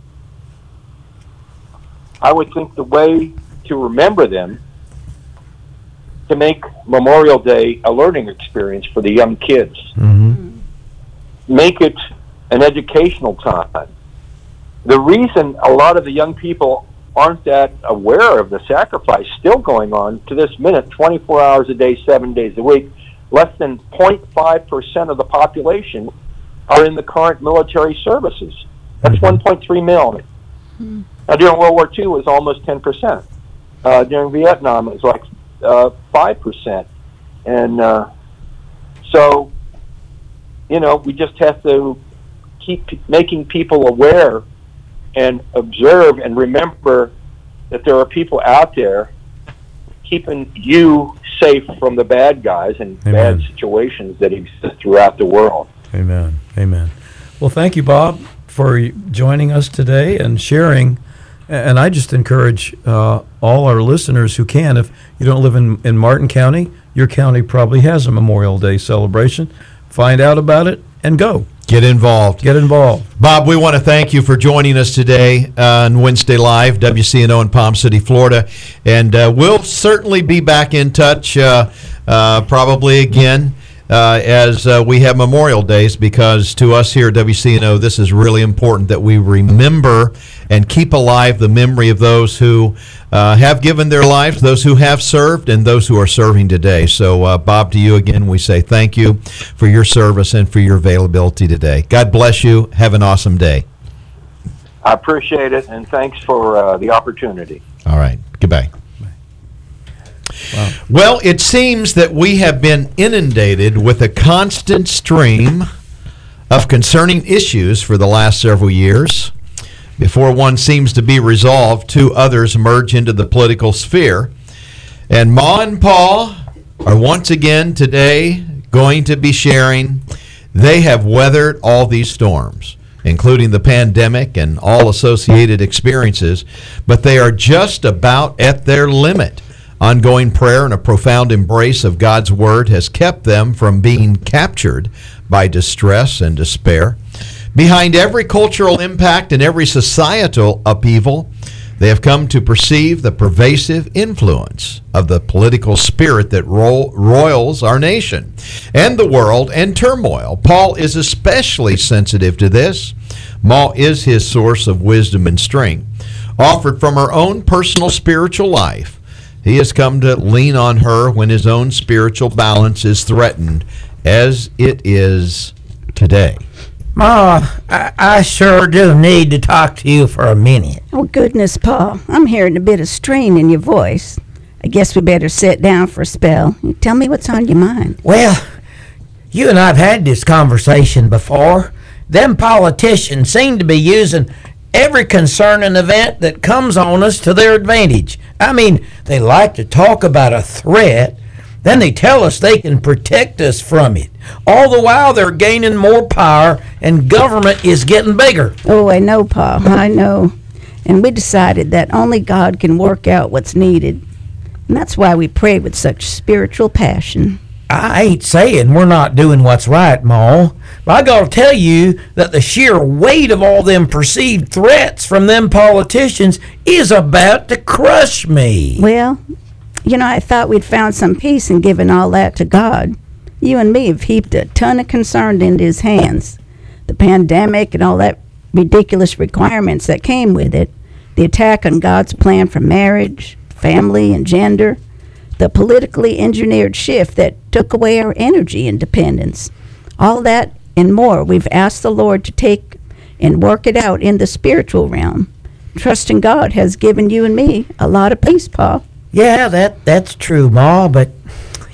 I would think the way to remember them, to make Memorial Day a learning experience for the young kids. Mm-hmm. Make it an educational time. The reason a lot of the young people aren't that aware of the sacrifice still going on to this minute, twenty-four hours a day, seven days a week, less than zero point five percent of the population are in the current military services. That's one point three million. Mm-hmm. Now, during World War Two, it was almost ten percent. Uh, during Vietnam, it was like uh, five percent. And uh, so, you know, we just have to keep p- making people aware and observe and remember that there are people out there keeping you safe from the bad guys and Amen. Bad situations that exist throughout the world. Amen. Amen. Well, thank you, Bob, for joining us today and sharing. And I just encourage uh, all our listeners who can, if you don't live in, in Martin County, your county probably has a Memorial Day celebration. Find out about it and go. Get involved. Get involved. Bob, we want to thank you for joining us today on Wednesday Live, W C N O in Palm City, Florida. And uh, we'll certainly be back in touch uh, uh, probably again uh, as uh, we have Memorial Days, because to us here at W C N O, this is really important that we remember and keep alive the memory of those who uh, have given their lives, those who have served, and those who are serving today. So, uh, Bob, to you again, we say thank you for your service and for your availability today. God bless you. Have an awesome day. I appreciate it, and thanks for uh, the opportunity. All right. Goodbye. Wow. Well, it seems that we have been inundated with a constant stream of concerning issues for the last several years. Before one seems to be resolved, two others merge into the political sphere. And Ma and Pa are once again today going to be sharing. They have weathered all these storms, including the pandemic and all associated experiences, but they are just about at their limit. Ongoing prayer and a profound embrace of God's Word has kept them from being captured by distress and despair. Behind every cultural impact and every societal upheaval, they have come to perceive the pervasive influence of the political spirit that ro- roils our nation and the world and turmoil. Paul is especially sensitive to this. Ma is his source of wisdom and strength, offered from her own personal spiritual life. He has come to lean on her when his own spiritual balance is threatened, as it is today. Ma, I, I sure do need to talk to you for a minute. Oh, goodness, Pa. I'm hearing a bit of strain in your voice. I guess we better sit down for a spell. Tell me what's on your mind. Well, you and I have had this conversation before. Them politicians seem to be using every concerning event that comes on us to their advantage. I mean, they like to talk about a threat, then they tell us they can protect us from it. All the while they're gaining more power and government is getting bigger. Oh, I know, Pa. I know. And we decided that only God can work out what's needed. And that's why we pray with such spiritual passion. I ain't saying we're not doing what's right, Ma, but I gotta tell you that the sheer weight of all them perceived threats from them politicians is about to crush me. Well, you know, I thought we'd found some peace in giving all that to God. You and me have heaped a ton of concern into his hands. The pandemic and all that ridiculous requirements that came with it, the attack on God's plan for marriage, family, and gender, the politically engineered shift that took away our energy independence. All that and more we've asked the Lord to take and work it out in the spiritual realm. Trusting God has given you and me a lot of peace, Pa. Yeah, that that's true, Ma, but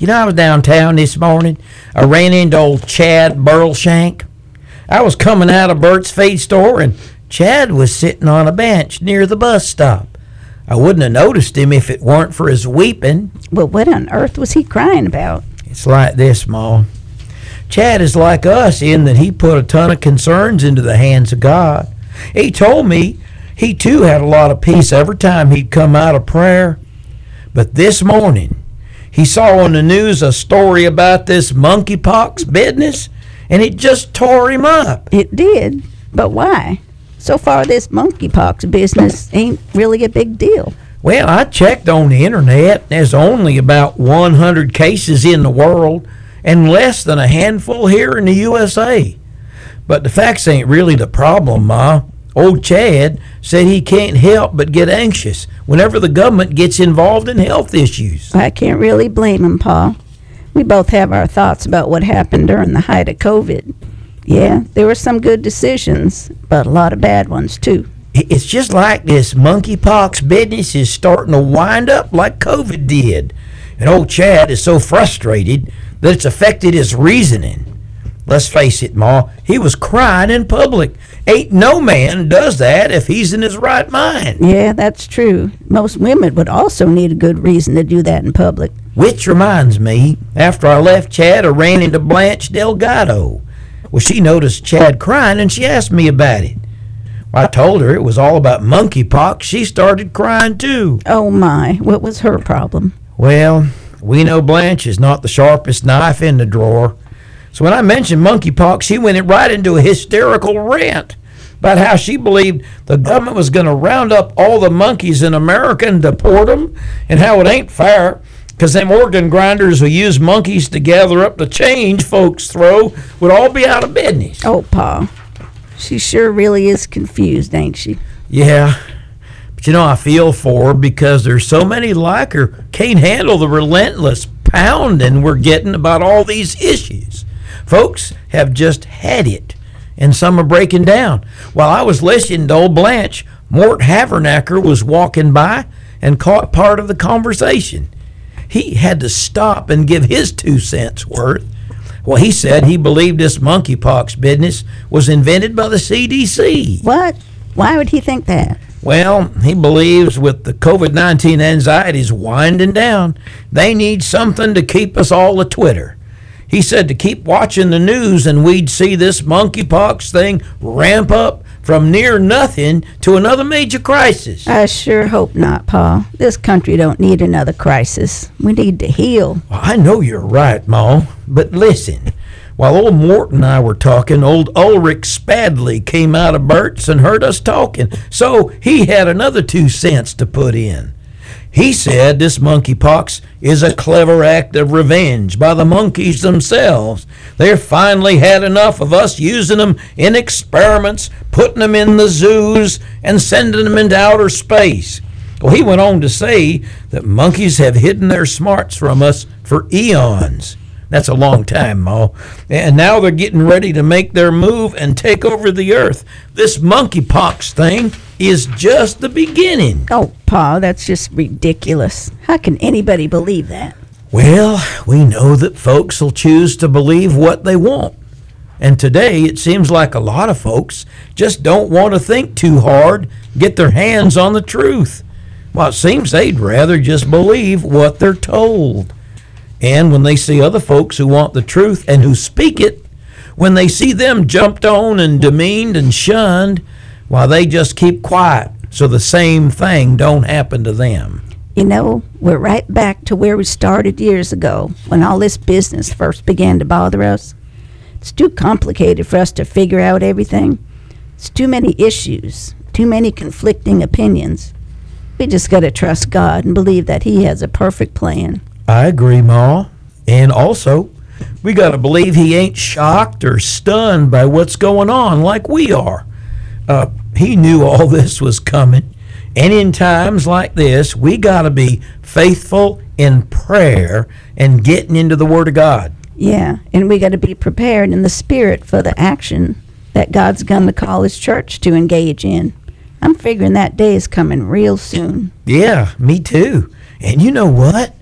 You know, I was downtown this morning. I ran into old Chad Burlshank. I was coming out of Bert's feed store, and Chad was sitting on a bench near the bus stop. I wouldn't have noticed him if it weren't for his weeping. Well, what on earth was he crying about? It's like this, Ma. Chad is like us in that he put a ton of concerns into the hands of God. He told me he too had a lot of peace every time he'd come out of prayer. But this morning, he saw on the news a story about this monkeypox business, and it just tore him up. It did? But why? So far, this monkeypox business ain't really a big deal. Well, I checked on the internet. There's only about one hundred cases in the world and less than a handful here in the U S A. But the facts ain't really the problem, Ma. Old Chad said he can't help but get anxious whenever the government gets involved in health issues. I can't really blame him, Pa. We both have our thoughts about what happened during the height of COVID. Yeah, there were some good decisions, but a lot of bad ones, too. It's just like this monkeypox business is starting to wind up like COVID did. And old Chad is so frustrated that it's affected his reasoning. Let's face it, Ma, he was crying in public. Ain't no man does that if he's in his right mind. Yeah, that's true. Most women would also need a good reason to do that in public. Which reminds me, after I left Chad, I ran into Blanche Delgado. Well, she noticed Chad crying, and she asked me about it. Well, I told her it was all about monkeypox. She started crying, too. Oh, my. What was her problem? Well, we know Blanche is not the sharpest knife in the drawer. So when I mentioned monkeypox, she went right into a hysterical rant about how she believed the government was going to round up all the monkeys in America and deport them, and how it ain't fair because them organ grinders who use monkeys to gather up the change folks throw would all be out of business. Oh, Pa. She sure really is confused, ain't she? Yeah. But you know, I feel for her because there's so many like her can't handle the relentless pounding we're getting about all these issues. Folks have just had it, and some are breaking down. While I was listening to old Blanche, Mort Havernacker was walking by and caught part of the conversation. He had to stop and give his two cents worth. Well, he said he believed this monkeypox business was invented by the C D C. What? Why would he think that? Well, he believes with the COVID nineteen anxieties winding down, they need something to keep us all a Twitter. He said to keep watching the news and we'd see this monkeypox thing ramp up from near nothing to another major crisis. I sure hope not, Pa. This country don't need another crisis. We need to heal. Well, I know you're right, Ma, but listen. While old Mort and I were talking, old Ulrich Spadley came out of Bert's and heard us talking, so he had another two cents to put in. He said this monkeypox is a clever act of revenge by the monkeys themselves. They've finally had enough of us using them in experiments, putting them in the zoos, and sending them into outer space. Well, he went on to say that monkeys have hidden their smarts from us for eons. That's a long time, Ma. And now they're getting ready to make their move and take over the earth. This monkeypox thing is just the beginning. Oh, Pa, that's just ridiculous. How can anybody believe that? Well, we know that folks will choose to believe what they want. And today it seems like a lot of folks just don't want to think too hard, get their hands on the truth. Well, it seems they'd rather just believe what they're told. And when they see other folks who want the truth and who speak it, when they see them jumped on and demeaned and shunned, why, they just keep quiet so the same thing don't happen to them. You know, we're right back to where we started years ago when all this business first began to bother us. It's too complicated for us to figure out everything. It's too many issues, too many conflicting opinions. We just got to trust God and believe that He has a perfect plan. I agree, Ma. And also, we got to believe He ain't shocked or stunned by what's going on like we are. Uh, he knew all this was coming. And in times like this, we got to be faithful in prayer and getting into the Word of God. Yeah, and we got to be prepared in the spirit for the action that God's going to call His church to engage in. I'm figuring that day is coming real soon. Yeah, me too. And you know what?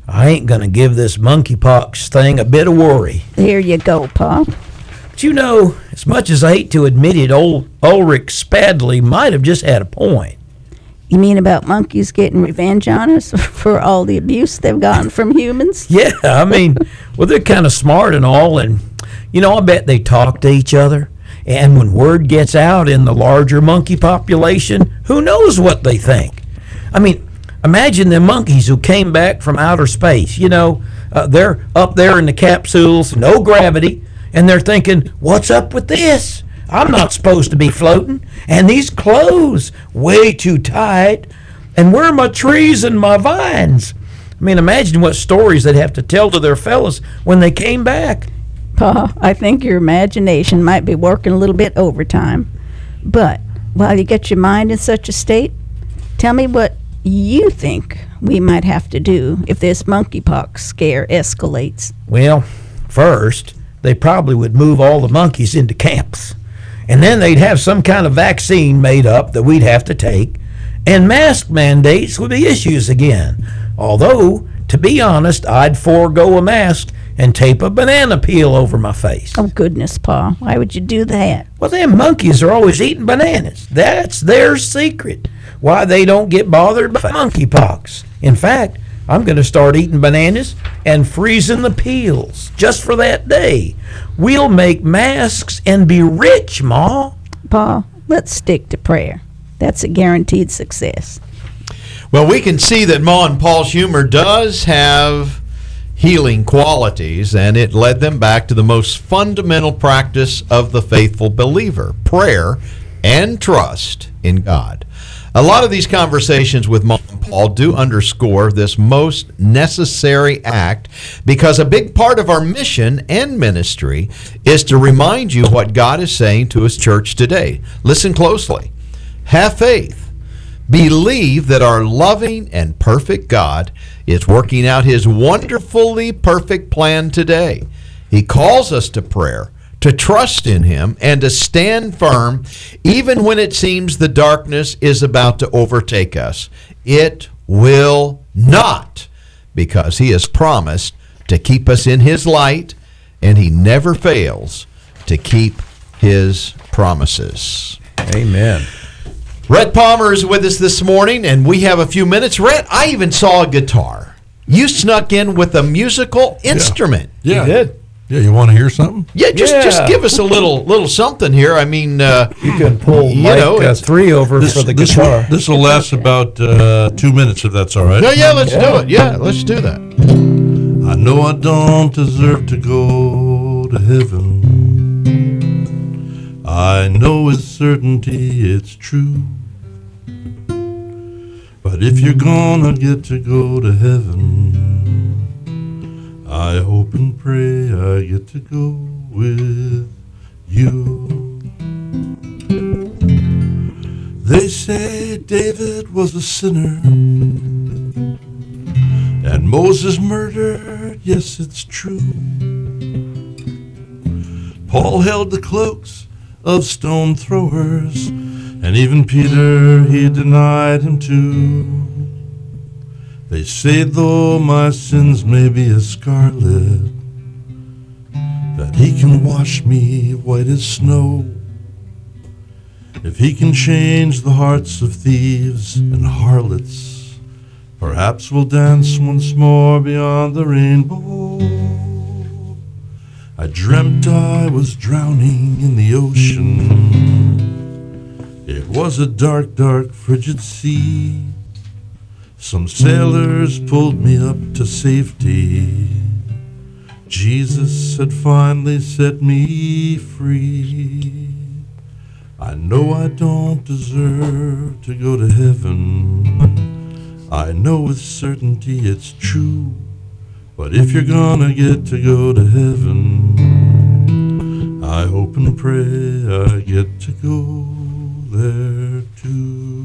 I ain't going to give this monkeypox thing a bit of worry. There you go, Pa. But you know, as much as I hate to admit it, old Ulrich Spadley might have just had a point. You mean about monkeys getting revenge on us for all the abuse they've gotten from humans? Yeah, I mean, well, they're kind of smart and all, and, you know, I bet they talk to each other. And when word gets out in the larger monkey population, who knows what they think? I mean, imagine the monkeys who came back from outer space. You know, uh, they're up there in the capsules, no gravity, and they're thinking, what's up with this? I'm not supposed to be floating. And these clothes, way too tight. And where are my trees and my vines? I mean, imagine what stories they'd have to tell to their fellas when they came back. Pa, I think your imagination might be working a little bit overtime. But while you get your mind in such a state, tell me what you think we might have to do if this monkeypox scare escalates. Well, first, they probably would move all the monkeys into camps. And then they'd have some kind of vaccine made up that we'd have to take. And mask mandates would be issues again. Although, to be honest, I'd forego a mask and tape a banana peel over my face. Oh, goodness, Pa. Why would you do that? Well, them monkeys are always eating bananas. That's their secret. Why they don't get bothered by monkeypox. In fact, I'm going to start eating bananas and freezing the peels just for that day. We'll make masks and be rich, Ma. Pa, let's stick to prayer. That's a guaranteed success. Well, we can see that Ma and Paul's humor does have healing qualities, and it led them back to the most fundamental practice of the faithful believer, prayer and trust in God. A lot of these conversations with Ma and Paul do underscore this most necessary act, because a big part of our mission and ministry is to remind you what God is saying to His church today. Listen closely. Have faith. Believe that our loving and perfect God is working out His wonderfully perfect plan today. He calls us to prayer, to trust in Him, and to stand firm even when it seems the darkness is about to overtake us. It will not, because He has promised to keep us in His light, and He never fails to keep His promises. Amen. Rhett Palmer is with us this morning, and we have a few minutes. Rhett, I even saw a guitar. You snuck in with a musical instrument. Yeah. You did. Yeah, you want to hear something? Yeah, just Yeah. just give us a little little something here. I mean, uh, You can pull You Mike know, uh, it's- three over This, for the this guitar. will, this will last about uh, two minutes, if that's all right. no, yeah, let's Yeah. do it. Yeah, let's do that. I know I don't deserve to go to heaven. I know with certainty it's true. But if you're gonna get to go to heaven, I hope and pray I get to go with you. They say David was a sinner and Moses murdered, yes, it's true. Paul held the cloaks of stone throwers, and even Peter, he denied him too. They say though my sins may be as scarlet, that He can wash me white as snow. If He can change the hearts of thieves and harlots, perhaps we'll dance once more beyond the rainbow. I dreamt I was drowning in the ocean. It was a dark, dark, frigid sea. Some sailors pulled me up to safety. Jesus had finally set me free. I know I don't deserve to go to heaven. I know with certainty it's true. But if you're gonna get to go to heaven, I hope and pray I get to go there too.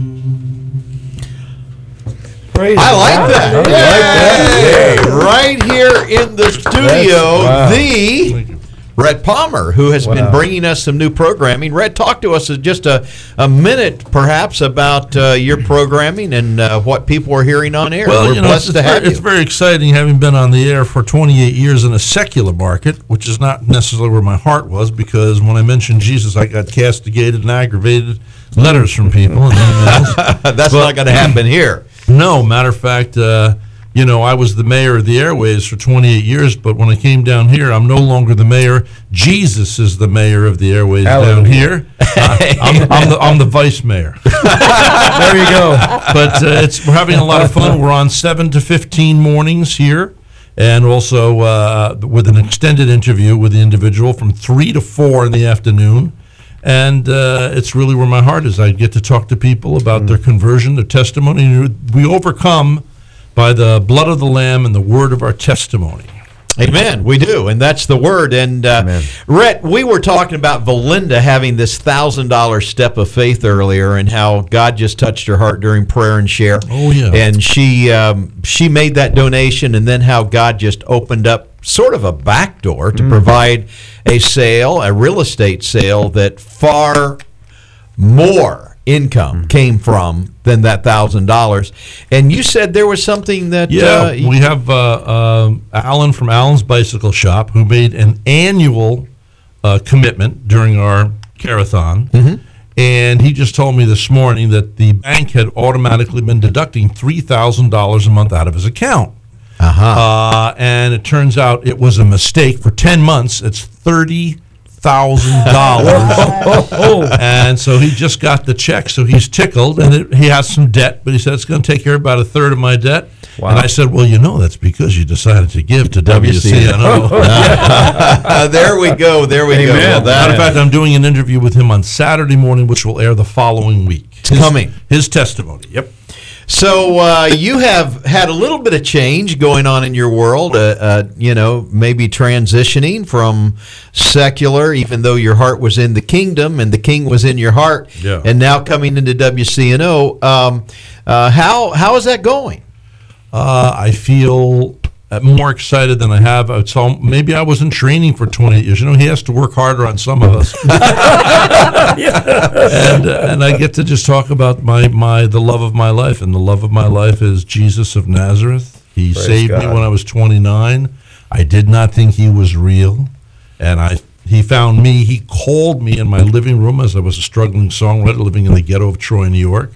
Praise I like God. that. I like that. Yay. Right here in the studio, Wow. the Thank you. Rhett Palmer, who has Wow. been bringing us some new programming. Rhett, talk to us in just a, a minute, perhaps, about uh, your programming and uh, what people are hearing on air. Well, We're you know, blessed it's, to it's, have very, you. it's very exciting having been on the air for twenty-eight years in a secular market, which is not necessarily where my heart was, because when I mentioned Jesus, I got castigated and aggravated letters from people and emails. That's But- not going to happen here. No, matter of fact, uh, you know, I was the mayor of the airways for twenty-eight years, but when I came down here, I'm no longer the mayor. Jesus is the mayor of the airways down Hallelujah. here. Uh, I'm, I'm, the, I'm the vice mayor. There you go. But uh, it's we're having a lot of fun. We're on seven to fifteen mornings here, and also uh, with an extended interview with the individual from three to four in the afternoon. And uh, it's really where my heart is. I get to talk to people about their conversion, their testimony. And we overcome by the blood of the Lamb and the word of our testimony. Amen. We do, and that's the word. And uh, Amen. Rhett, we were talking about Valinda having this thousand dollar step of faith earlier, and how God just touched her heart during prayer and share. Oh, yeah. And she um, she made that donation, and then how God just opened up sort of a back door to provide a sale, a real estate sale that far more income came from than that thousand dollars. And you said there was something that Yeah, uh, we have uh, um, Alan from Alan's Bicycle Shop, who made an annual uh, commitment during our carathon. Mm-hmm. And he just told me this morning that the bank had automatically been deducting three thousand dollars a month out of his account. uh-huh. Uh, and it turns out it was a mistake. For ten months, it's thirty thousand dollars. And so he just got the check, so he's tickled, and it, he has some debt, but he said it's going to take care of about a third of my debt. Wow. And I said, well, you know, that's because you decided to give to W C N O. Uh, there we go. There we go. Amen. Well, that- Matter of fact, I'm doing an interview with him on Saturday morning, which will air the following week. It's coming. His testimony. Yep. So uh, you have had a little bit of change going on in your world, uh, uh, you know, maybe transitioning from secular, even though your heart was in the kingdom and the king was in your heart, Yeah. and now coming into W C N O. Um, uh, how how is that going? Uh, I feel uh, more excited than I have. It's all, maybe I was in training for twenty-eight years. You know, he has to work harder on some of us. and uh, and I get to just talk about my, my the love of my life, and the love of my life is Jesus of Nazareth. He Praise saved me God. when I was twenty-nine. I did not think he was real, and I he found me. He called me in my living room as I was a struggling songwriter living in the ghetto of Troy, New York.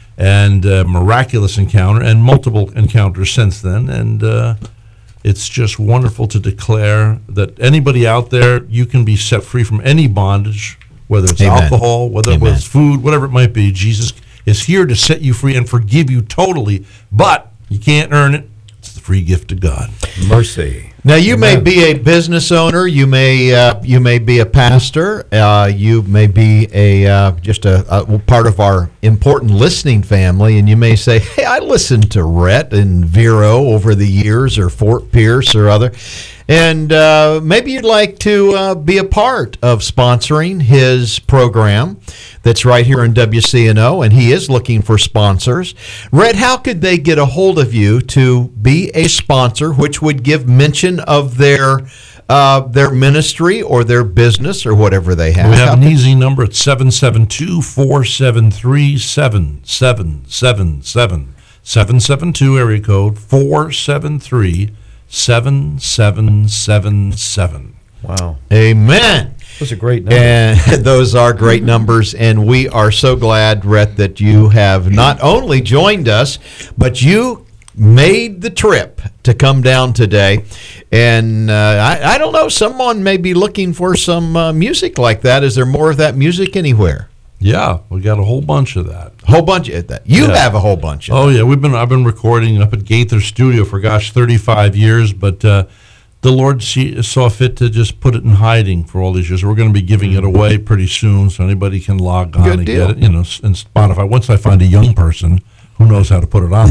And uh, miraculous encounter, and multiple encounters since then. And uh, it's just wonderful to declare that anybody out there, you can be set free from any bondage, whether it's Amen. alcohol, whether Amen. it's food, whatever it might be. Jesus is here to set you free and forgive you totally, but you can't earn it. It's the free gift of God. Mercy. Now you may Amen. be a business owner, you may uh, you may be a pastor, uh, you may be a uh, just a, a part of our important listening family, and you may say, "Hey, I listened to Rhett and Vero over the years, or Fort Pierce or other." And uh, maybe you'd like to uh, be a part of sponsoring his program that's right here in W C N O, and he is looking for sponsors. Rhett, how could they get a hold of you to be a sponsor, which would give mention of their uh, their ministry or their business or whatever they have? We How have an could- easy number at seven seven two, four seven three, seven seven seven seven. seven seven two area code four seven three, seven seven seven seven. Wow. Amen. Those are great numbers. And those are great numbers, and we are so glad, Rhett, that you have not only joined us, but you made the trip to come down today. And uh, I, I don't know, someone may be looking for some uh, music like that. Is there more of that music anywhere? Yeah, we got a whole bunch of that. Whole bunch of that. You Yeah. have a whole bunch of Oh yeah, we've been I've been recording up at Gaither Studio for gosh thirty-five years, but uh, the Lord see, saw fit to just put it in hiding for all these years. We're going to be giving it away pretty soon, so anybody can log on Good and deal. get it. You know, s- and Spotify. Once I find a young person who knows how to put it on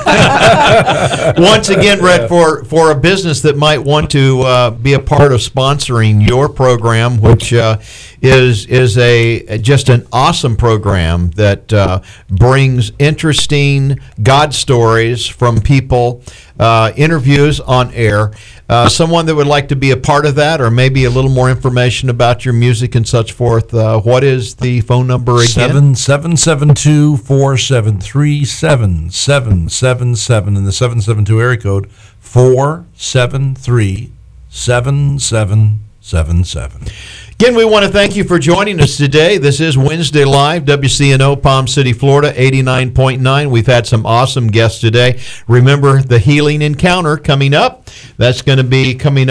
there. Once again, Rhett, for, for a business that might want to uh, be a part of sponsoring your program, which uh, is is a just an awesome program that uh, brings interesting God stories from people, uh, interviews on air. uh, someone that would like to be a part of that, or maybe a little more information about your music and such forth, uh, what is the phone number again? seven seven seven two, four seven three, seven seven seven seven and the seven seven two area code four seven three, seven seven seven seven. Again, we want to thank you for joining us today. This is Wednesday Live, W C N O, Palm City, Florida, eighty-nine point nine. We've had some awesome guests today. Remember the Healing Encounter coming up. That's going to be coming up.